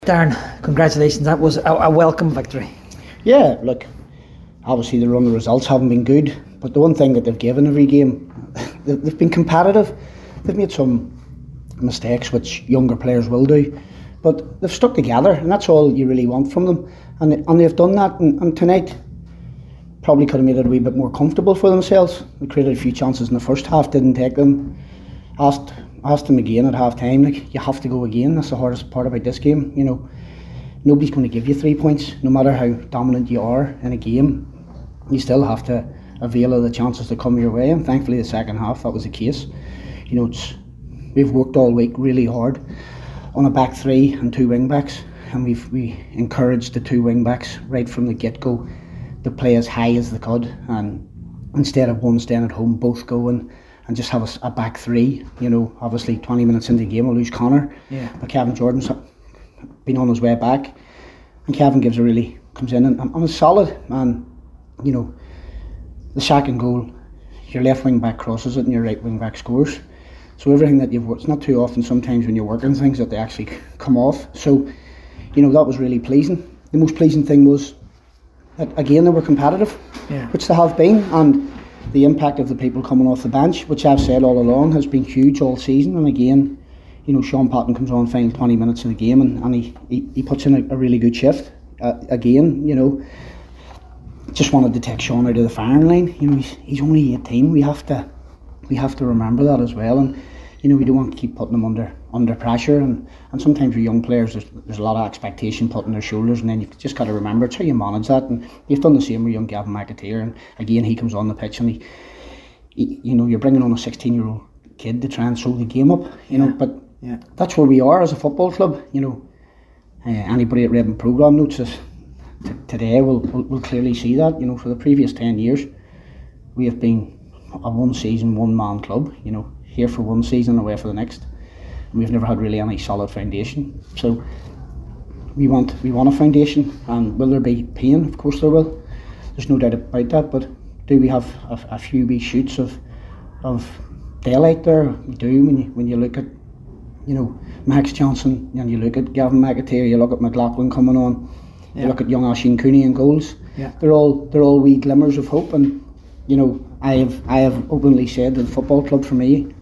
Darren, congratulations. That was a welcome victory. Yeah, look, obviously the run of results haven't been good, but the one thing that they've given every game, they've been competitive. They've made some mistakes, which younger players will do, but they've stuck together, and that's all you really want from them. And they've done that, and tonight probably could have made it a wee bit more comfortable for themselves. They created a few chances in the first half, didn't take them. Asked them again at half time, like, you have to go again. That's the hardest part about this game. You know, nobody's going to give you 3 points, no matter how dominant you are in a game. You still have to avail of the chances that come your way, and thankfully the second half that was the case. You know, we've worked all week really hard on a back three and 2 wing backs, and we encouraged the 2 wing backs right from the get-go to play as high as they could, and instead of one staying at home, both going and just have a back three. You know, obviously 20 minutes into the game we'll lose Connor, but Kevin Jordan's been on his way back, and Kevin comes in and is solid. And you know, the second goal, your left wing back crosses it and your right wing back scores. So everything that you've worked, it's not too often sometimes when you're working things that they actually come off. So you know, that was really pleasing. The most pleasing thing was that again they were competitive, which they have been, and the impact of the people coming off the bench, which I've said all along, has been huge all season. And again, you know, Sean Patton comes on final 20 minutes in the game, and he puts in a really good shift. Again, you know, just wanted to take Sean out of the firing line. You know, he's only 18. We have to remember that as well. And you know, we don't want to keep putting them under pressure. And sometimes with young players, there's a lot of expectation put on their shoulders, and then you've just got to remember it's how you manage that. And you've done the same with young Gavin McAteer, and again he comes on the pitch, and he you know, you're bringing on a 16-year-old kid to try and slow the game up. You know, but that's where we are as a football club. You know, anybody that read my programme notes today will clearly see that. You know, for the previous 10 years, we have been a one-season, one-man club. You know, here for one season, away for the next. And we've never had really any solid foundation. So we want a foundation, and will there be pain? Of course there will. There's no doubt about that. But do we have a few wee shoots of daylight there? We do. When you look at, you know, Max Johnson, and you look at Gavin McAteer, you look at McLaughlin coming on, you look at young Oisín Cooney in goals. They're all wee glimmers of hope. And you know, I have openly said that the football club for me,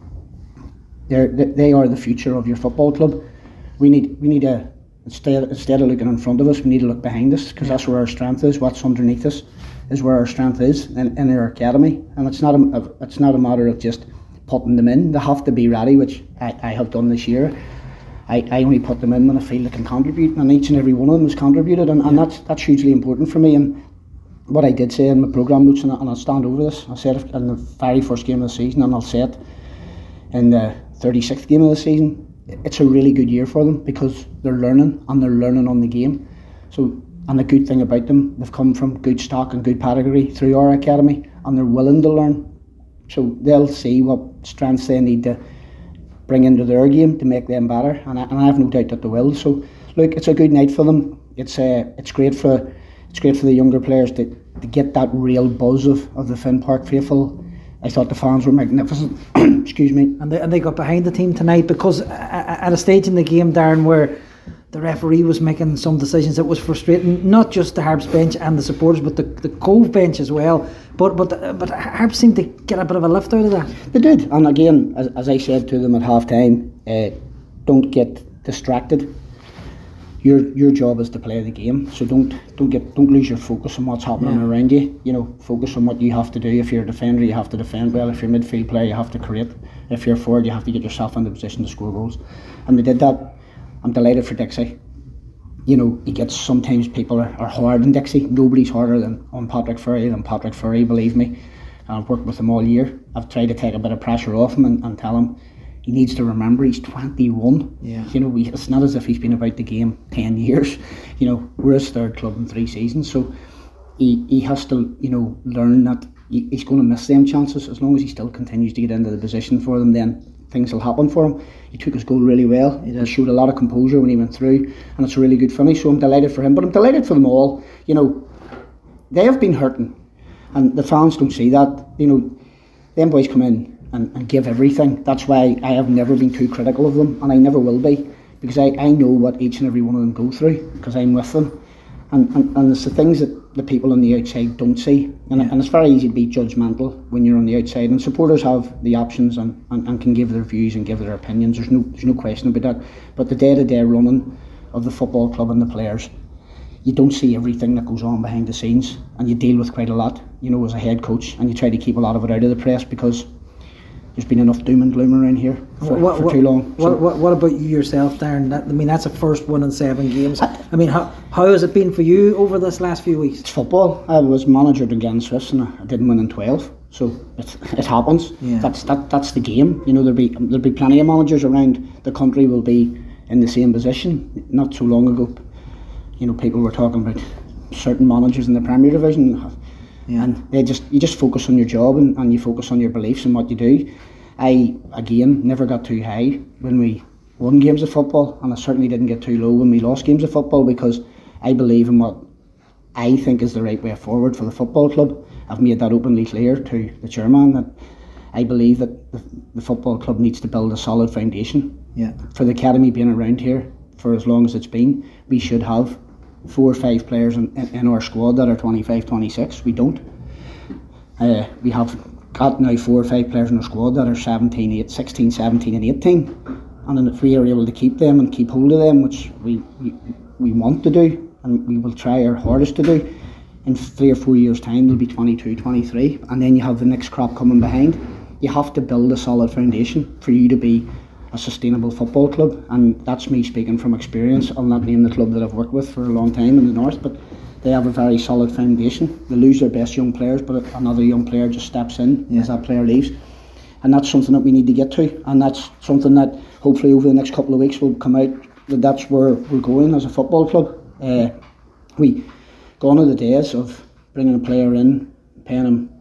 they are the future of your football club. We need a instead of looking in front of us, we need to look behind us, because that's where our strength is. What's underneath us is where our strength is in our academy, and it's not a matter of just putting them in. They have to be ready, which I have done this year. I only put them in when I feel they can contribute, and each and every one of them has contributed, and that's hugely important for me. And what I did say in my programme notes, and I'll stand over this, I said it in the very first game of the season, and I'll say it in the 36th game of the season, it's a really good year for them, because they're learning, and they're learning on the game. So, and the good thing about them, they've come from good stock and good pedigree through our academy, and they're willing to learn. So they'll see what strengths they need to bring into their game to make them better, and I have no doubt that they will. So look, it's a good night for them. It's great for the younger players to get that real buzz of the Finn Park faithful. I thought the fans were magnificent. Excuse me. And they got behind the team tonight, because at a stage in the game, Darren, where the referee was making some decisions that was frustrating, not just the Harps bench and the supporters, but the Cove bench as well. But Harps seemed to get a bit of a lift out of that. They did, and again, as I said to them at half time, don't get distracted. Your job is to play the game, so don't lose your focus on what's happening around you. You know, focus on what you have to do. If you're a defender, you have to defend well. If you're a midfield player, you have to create. If you're a forward, you have to get yourself in the position to score goals. And they did that. I'm delighted for Dixie. You know, sometimes people are hard on Dixie. Nobody's harder on Patrick Furry, believe me. I've worked with him all year. I've tried to take a bit of pressure off him and tell him he needs to remember he's 21. You know, it's not as if he's been about the game 10 years. You know, we're his third club in 3 seasons, so he has to, you know, learn that he's going to miss them chances. As long as he still continues to get into the position for them, then things will happen for him. He took his goal really well. He showed a lot of composure when he went through, and it's a really good finish, so I'm delighted for him. But I'm delighted for them all. You know, they have been hurting, and the fans don't see that. You know, them boys come in and give everything. That's why I have never been too critical of them, and I never will be. because I know what each and every one of them go through, because I'm with them, and it's the things that the people on the outside don't see, and it's very easy to be judgmental when you're on the outside, and supporters have the options and can give their views and give their opinions. There's no question about that, but the day-to-day running of the football club and the players, you don't see everything that goes on behind the scenes, and you deal with quite a lot, as a head coach, and you try to keep a lot of it out of the press, because there's been enough doom and gloom around here for too long. What about you yourself, Darren? That's a first win in 7 games. How has it been for you over this last few weeks? It's football. I was manager to Glen Swiss and I didn't win in 12, so it happens. Yeah. That's the game. There'll be plenty of managers around the country will be in the same position. Not so long ago, people were talking about certain managers in the Premier Division. Yeah. And you just focus on your job and you focus on your beliefs and what you do. I, again, never got too high when we won games of football, and I certainly didn't get too low when we lost games of football, because I believe in what I think is the right way forward for the football club. I've made that openly clear to the chairman that I believe that the football club needs to build a solid foundation. Yeah. For the academy being around here for as long as it's been, we should have 4 or 5 players in our squad that are 25, 26. We don't. We have got now 4 or 5 players in our squad that are 16, 17 and 18. And then if we are able to keep them and keep hold of them, which we want to do, and we will try our hardest to do, in 3 or 4 years' time they'll be 22, 23, and then you have the next crop coming behind. You have to build a solid foundation for you to be a sustainable football club, and that's me speaking from experience. I'll not name the club that I've worked with for a long time in the north, but they have a very solid foundation. They lose their best young players, but another young player just steps in as that player leaves, and that's something that we need to get to, and that's something that hopefully over the next couple of weeks will come out, that's where we're going as a football club. We gone are the days of bringing a player in, paying him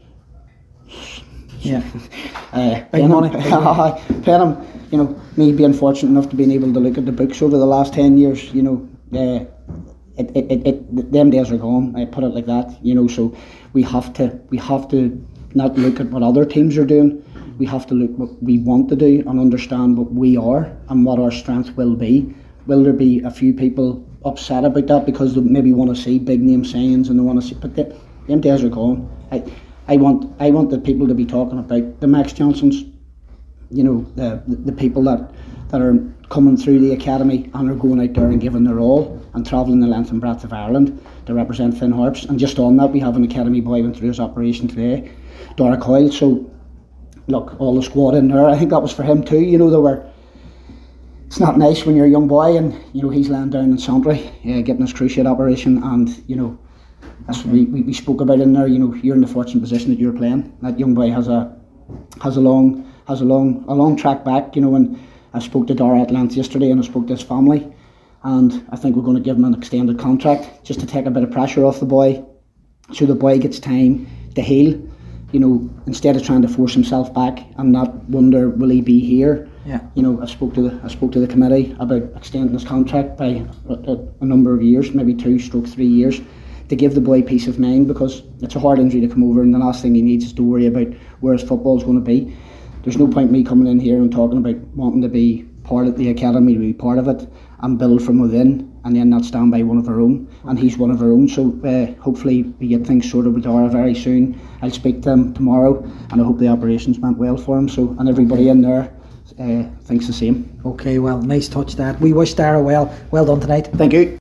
big money. Paying him, me being fortunate enough to being able to look at the books over the last 10 years, them days are gone. I put it like that, so we have to not look at what other teams are doing. We have to look what we want to do and understand what we are and what our strength will be. Will there be a few people upset about that because they maybe want to see big name signings and they want to see, but them days are gone. I want the people to be talking about the Max Johnsons, the people that are coming through the academy and are going out there and giving their all and travelling the length and breadth of Ireland to represent Finn Harps. And just on that, we have an academy boy went through his operation today, Dara Coyle. So look, all the squad in there, I think that was for him too. It's not nice when you're a young boy and he's laying down in Santry getting his cruciate operation, and that's what we spoke about in there. You're in the fortunate position that you're playing. That young boy has a long track back. And I spoke to Dara at length yesterday, and I spoke to his family, and I think we're going to give him an extended contract just to take a bit of pressure off the boy, so the boy gets time to heal. Instead of trying to force himself back and not wonder will he be here. Yeah. I spoke to the committee about extending his contract by a number of years, maybe 2-3 years, to give the boy peace of mind, because it's a hard injury to come over, and the last thing he needs is to worry about where his football is going to be. There's no point me coming in here and talking about wanting to be part of the academy, to be part of it and build from within, and then not stand by one of our own, and he's one of our own. So hopefully we get things sorted with Dara very soon. I'll speak to him tomorrow, and I hope the operations went well for him. So, and everybody in there thinks the same. Okay, well, nice touch that. We wish Dara well done tonight. Thank you.